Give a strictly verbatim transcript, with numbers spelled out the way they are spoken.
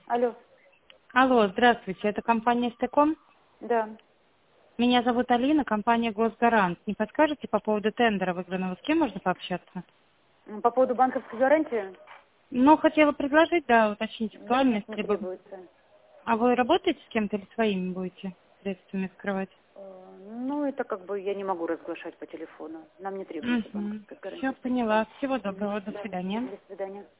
Алло. Алло, здравствуйте, это компания Стеком? Да. Меня зовут Алина, компания Госгарант. Не подскажете по поводу тендера выигранного, с кем можно пообщаться? М, По поводу банковской гарантии? Ну, хотела предложить, да, уточнить Да, нет, актуальность. не Либо... требуется. А вы работаете с кем-то или своими будете средствами скрывать? Э, Ну, это как бы я не могу разглашать по телефону. Нам не требуется Угу. банковская Все, гарантия. поняла. Всего Мгм. доброго, до Да. свидания. До свидания.